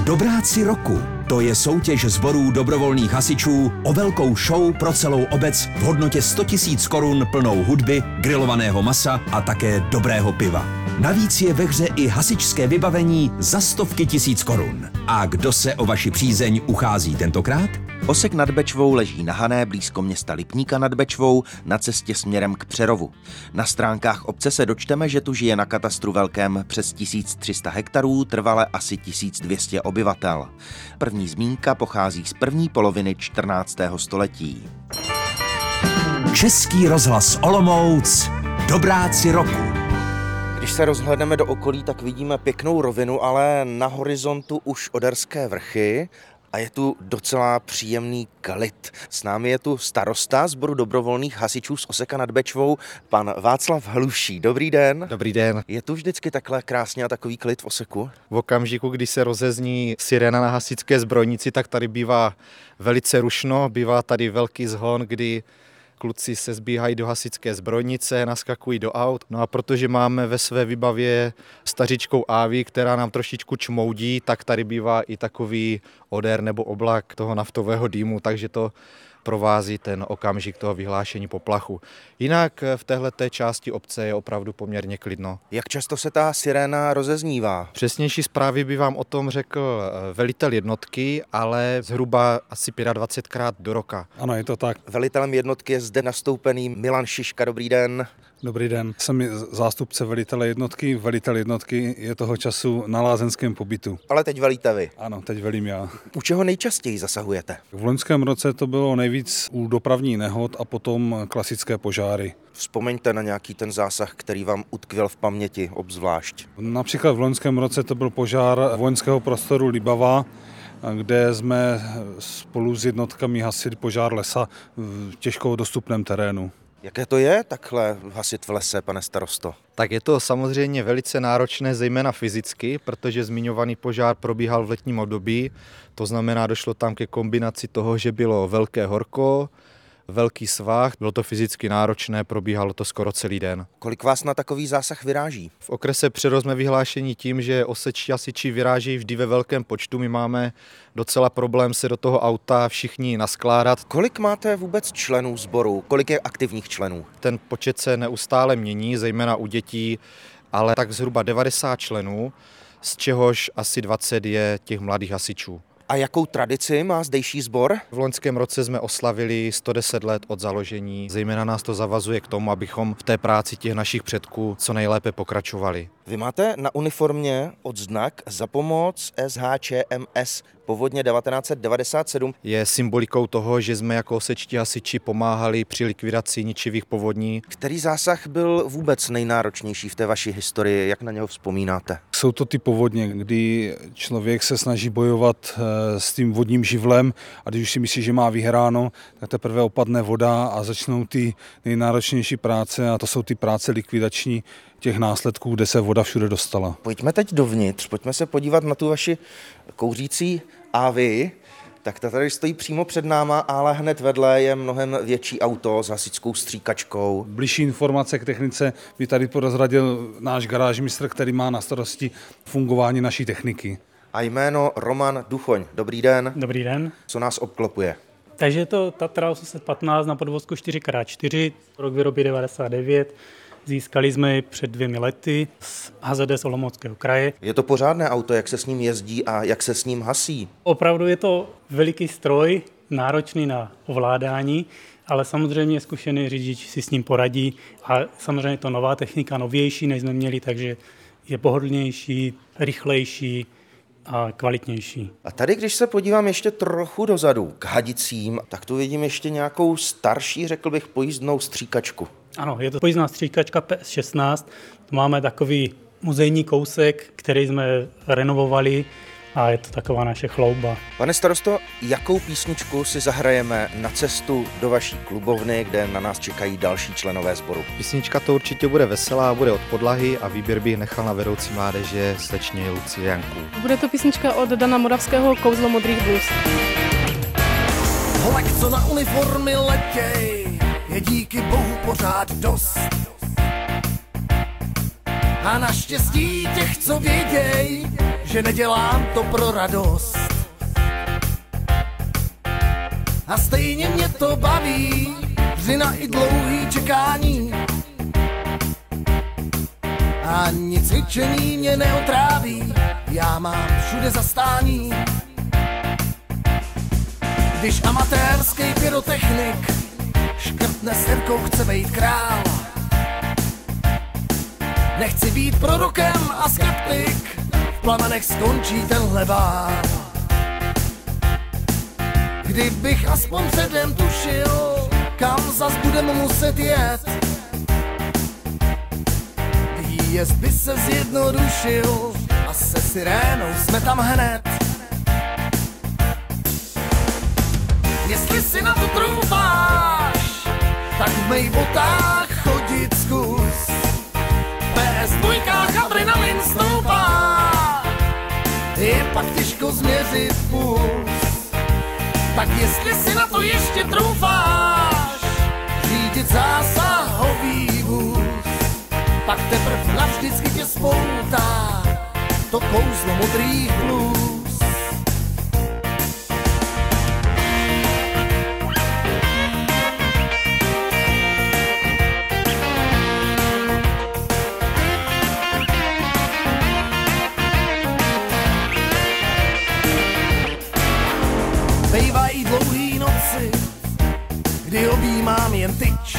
Dobráci roku. To je soutěž sborů dobrovolných hasičů o velkou show pro celou obec v hodnotě 100 000 korun plnou hudby, grilovaného masa a také dobrého piva. Navíc je ve hře i hasičské vybavení za 100 000 korun. A kdo se o vaši přízeň uchází tentokrát? Osek nad Bečvou leží na Hané blízko města Lipníka nad Bečvou na cestě směrem k Přerovu. Na stránkách obce se dočteme, že tu žije na katastru velkém přes 1300 hektarů, trvale asi 1200 obyvatel. První zmínka pochází z první poloviny 14. století. Český rozhlas Olomouc. Dobráci roku. Když se rozhlédneme do okolí, tak vidíme pěknou rovinu, ale na horizontu už Oderské vrchy. A je tu docela příjemný klid. S námi je tu starosta sboru dobrovolných hasičů z Oseka nad Bečvou, pan Václav Hluší. Dobrý den. Dobrý den. Je tu vždycky takhle krásně a takový klid v Oseku? V okamžiku, kdy se rozezní sirena na hasičské zbrojnici, tak tady bývá velice rušno, bývá tady velký zhon, kdy kluci se sbíhají do hasičské zbrojnice, naskakují do aut. No a protože máme ve své výbavě stařičkou Ávi, která nám trošičku čmoudí, tak tady bývá i takový odér nebo oblak toho naftového dýmu, takže to provází ten okamžik toho vyhlášení poplachu. Jinak v téhleté části obce je opravdu poměrně klidno. Jak často se ta siréna rozeznívá? Přesnější zprávy by vám o tom řekl velitel jednotky, ale zhruba asi 25krát do roka. Ano, je to tak. Velitelem jednotky je zde nastoupený Milan Šiška. Dobrý den. Dobrý den. Jsem zástupce velitele jednotky. Velitel jednotky je toho času na lázeňském pobytu. Ale teď velíte vy. Ano, teď velím já. U čeho nejčastěji zasahujete? V loňském roce to bylo nejvíc u dopravních nehod a potom klasické požáry. Vzpomeňte na nějaký ten zásah, který vám utkvěl v paměti obzvlášť. Například v loňském roce to byl požár vojenského prostoru Libava, kde jsme spolu s jednotkami hasili požár lesa v těžko dostupném terénu. Jaké to je takhle hasit v lese, pane starosto? Tak je to samozřejmě velice náročné, zejména fyzicky, protože zmiňovaný požár probíhal v letním období. To znamená, došlo tam ke kombinaci toho, že bylo velké horko, velký svah, bylo to fyzicky náročné, probíhalo to skoro celý den. Kolik vás na takový zásah vyráží? V okrese Přerov jsme vyhlášení tím, že osečtí hasiči vyráží vždy ve velkém počtu. My máme docela problém se do toho auta všichni naskládat. Kolik máte vůbec členů sboru? Kolik je aktivních členů? Ten počet se neustále mění, zejména u dětí, ale tak zhruba 90 členů, z čehož asi 20 je těch mladých hasičů. A jakou tradici má zdejší sbor? V loňském roce jsme oslavili 110 let od založení. Zejména nás to zavazuje k tomu, abychom v té práci těch našich předků co nejlépe pokračovali. Vy máte na uniformě odznak za pomoc SHČMS povodně 1997. Je symbolikou toho, že jsme jako osečtí hasiči pomáhali při likvidaci ničivých povodní. Který zásah byl vůbec nejnáročnější v té vaší historii? Jak na něho vzpomínáte? Jsou to ty povodně, kdy člověk se snaží bojovat s tím vodním živlem a když už si myslí, že má vyhráno, tak teprve opadne voda a začnou ty nejnáročnější práce a to jsou ty práce likvidační těch následků, kde se voda všude dostala. Pojďme teď dovnitř, pojďme se podívat na tu vaši kouřící Ávi. Tak ta tady stojí přímo před náma, ale hned vedle je mnohem větší auto s hasičskou stříkačkou. Bližší informace k technice by tady prozradil náš garážmistr, který má na starosti fungování naší techniky. A jméno Roman Duchoň. Dobrý den. Dobrý den. Co nás obklopuje? Takže je to Tatra 815 na podvozku 4x4, rok výroby 99. Získali jsme ji před 2 lety z HZD z Olomouckého kraje. Je to pořádné auto, jak se s ním jezdí a jak se s ním hasí? Opravdu je to veliký stroj, náročný na ovládání, ale samozřejmě zkušený řidič si s ním poradí a samozřejmě je to nová technika, novější, než jsme měli, takže je pohodlnější, rychlejší a kvalitnější. A tady, když se podívám ještě trochu dozadu k hadicím, tak tu vidím ještě nějakou starší, řekl bych, pojízdnou stříkačku. Ano, je to pojízdná stříkačka PS16. Máme takový muzejní kousek, který jsme renovovali a je to taková naše chlouba. Pane starosto, jakou písničku si zahrajeme na cestu do vaší klubovny, kde na nás čekají další členové sboru? Písnička to určitě bude veselá, bude od podlahy a výběr bych nechal na vedoucí mládeže slečně Lucie Janku. Bude to písnička od Dana Moravského Kouzlo modrých blues. Holek, co na uniformy letěj, je díky bohu pořád dost. A naštěstí těch, co věděj, že nedělám to pro radost. A stejně mě to baví, vřina i dlouhý čekání. A nic cvičení mě neotráví, já mám všude zastání. Když amatérský pyrotechnik škrtne s Jirkou, chce bejt král. Nechci být prorokem a skeptik, v plamenech skončí tenhle bál. Kdybych aspoň předem tušil, kam zas budeme muset jet, výjezd by se zjednodušil a se sirénou jsme tam hned. Jestli si na to troufáš, tak v mých botách chodit zkus. PS2 adrenalin stoupá, je pak těžko změřit puls. Tak jestli si na to ještě troufáš, řídit zásahový vůz, pak teprv navždycky tě spoutá to kouzlo modrých blues. Bejvají dlouhý noci, kdy objímám jen tyč.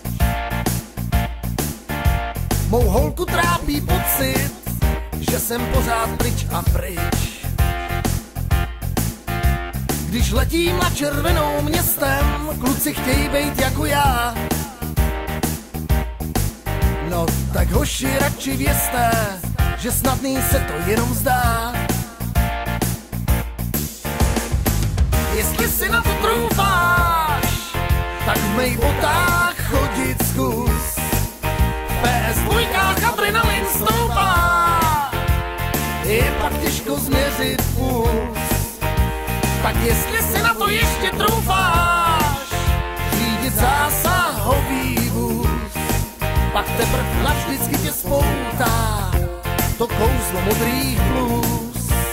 Mou holku trápí pocit, že jsem pořád pryč a pryč. Když letím na červenou městem, kluci chtějí bejt jako já. No tak hoši, radši vězte, že snadný se to jenom zdá. Jestli si na to troufáš, tak v mých botách chodit zkus. PS2 adrenalin stoupá, je pak těžko změřit puls. Tak jestli si na to ještě troufáš, řídit zásahový vůz, pak teprv navždycky tě spoutá to kouzlo modrých blues.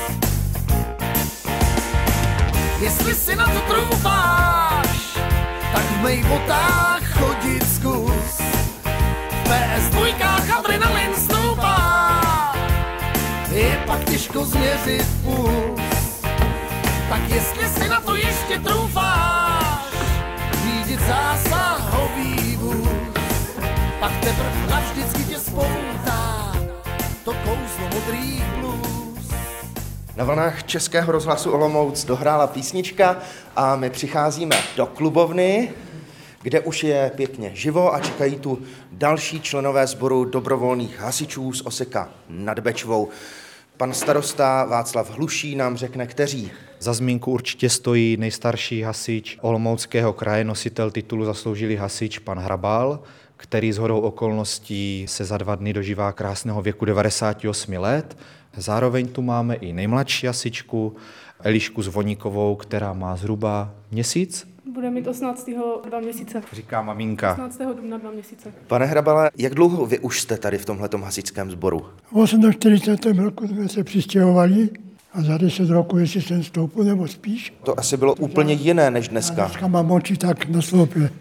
Jestli si na to troufáš, tak v mých botách chodit zkus. PS2 adrenalin stoupá, je pak těžko změřit puls. Tak jestli si na to ještě troufáš, řídit zásahový vůz, pak teprv navždycky tě spoutá to kouzlo modrých blues. Na vlnách Českého rozhlasu Olomouc dohrála písnička a my přicházíme do klubovny, kde už je pěkně živo a čekají tu další členové sboru dobrovolných hasičů z Oseka nad Bečvou. Pan starosta Václav Hluší nám řekne, kteří. Za zmínku určitě stojí nejstarší hasič Olomouckého kraje, nositel titulu zasloužilý hasič, pan Hrabal, který shodou okolností se za 2 dny dožívá krásného věku 98 let. Zároveň tu máme i nejmladší hasičku Elišku Zvoníkovou, která má zhruba měsíc. Bude mít 18. 2 měsíce. Říká maminka. 18. dubna 2 měsíce. Pane Hrabale, jak dlouho vy už jste tady v tomhletom hasičském sboru? V 48. roku jsme se přistěhovali a za 10 roku, jestli jsem stoupil nebo spíš. To asi bylo úplně jiné než dneska. Dneska mám oči tak nasloupě.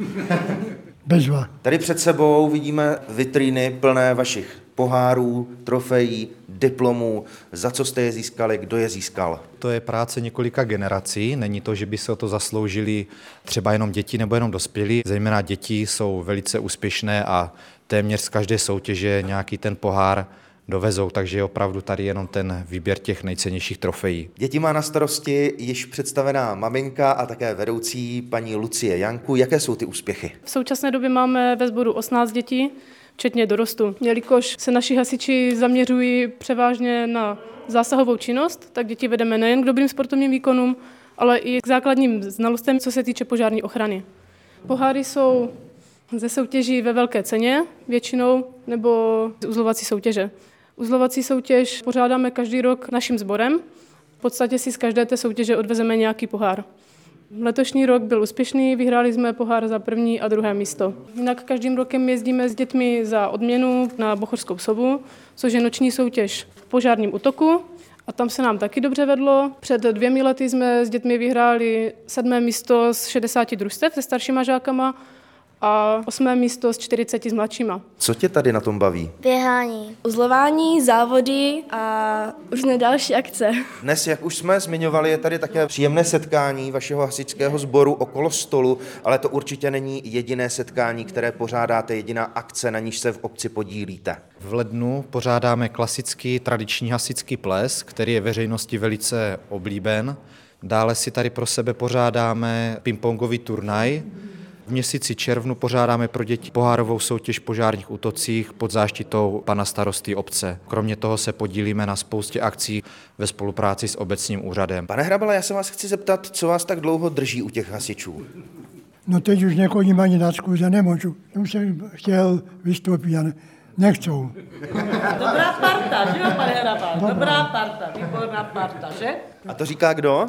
Bezva. Tady před sebou vidíme vitríny plné vašich pohárů, trofejí, diplomů. Za co jste je získali, kdo je získal? To je práce několika generací, není to, že by se o to zasloužili třeba jenom děti nebo jenom dospělí. Zejména děti jsou velice úspěšné a téměř z každé soutěže nějaký ten pohár dovezou, takže je opravdu tady jenom ten výběr těch nejcennějších trofejí. Děti má na starosti již představená maminka a také vedoucí paní Lucie Janku. Jaké jsou ty úspěchy? V současné době máme ve sboru 18 dětí, včetně dorostu. Jelikož se naši hasiči zaměřují převážně na zásahovou činnost, tak děti vedeme nejen k dobrým sportovním výkonům, ale i k základním znalostem, co se týče požární ochrany. Poháry jsou ze soutěží ve velké ceně většinou nebo z uzlovací soutěže. Uzlovací soutěž pořádáme každý rok naším sborem. V podstatě si z každé té soutěže odvezeme nějaký pohár. Letošní rok byl úspěšný, vyhráli jsme pohár za 1. a 2. místo. Jinak každým rokem jezdíme s dětmi za odměnu na Bochořskou sovu, což je noční soutěž v požárním útoku A tam se nám taky dobře vedlo. Před 2 lety jsme s dětmi vyhráli 7. místo z 60 družstev se staršíma žákama a 8. místo z 40 s mladšíma. Co tě tady na tom baví? Běhání, uzlování, závody a různé další akce. Dnes, jak už jsme zmiňovali, je tady také příjemné setkání vašeho hasičského sboru okolo stolu, ale to určitě není jediné setkání, které pořádáte, jediná akce, na níž se v obci podílíte. V lednu pořádáme klasický tradiční hasičský ples, který je veřejnosti velice oblíben. Dále si tady pro sebe pořádáme pingpongový turnaj. V měsíci červnu pořádáme pro děti pohárovou soutěž v požárních útocích pod záštitou pana starosty obce. Kromě toho se podílíme na spoustě akcí ve spolupráci s obecním úřadem. Pane Hrabale, já se vás chci zeptat, co vás tak dlouho drží u těch hasičů? No teď už nechodím ani na schůze, nemůžu. Už jsem chtěl vystoupit, ale nechcou. Dobrá parta, že jo, pane Hrabal? Dobrá parta, výborná parta, že? A to říká kdo?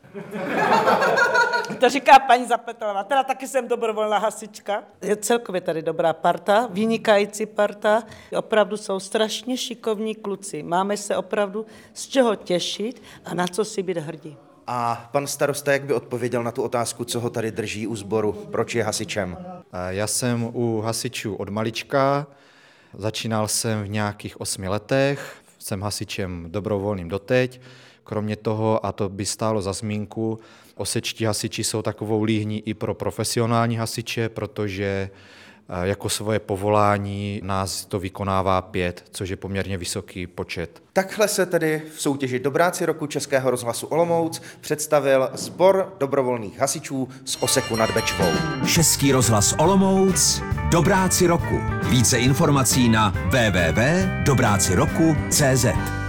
To říká paní Zapetalová. Teda taky jsem dobrovolná hasička. Je celkově tady dobrá parta, vynikající parta. Opravdu jsou strašně šikovní kluci. Máme se opravdu z čeho těšit a na co si být hrdí. A pan starosta, jak by odpověděl na tu otázku, co ho tady drží u sboru? Proč je hasičem? Já jsem u hasičů od malička. Začínal jsem v nějakých 8 letech. Jsem hasičem dobrovolným doteď. Kromě toho, a to by stálo za zmínku, osečtí hasiči jsou takovou líhní i pro profesionální hasiče, protože jako svoje povolání nás to vykonává 5, což je poměrně vysoký počet. Takhle se tedy v soutěži Dobráci roku Českého rozhlasu Olomouc představil sbor dobrovolných hasičů z Oseku nad Bečvou. Český rozhlas Olomouc, Dobráci roku. Více informací na www.dobráciroku.cz.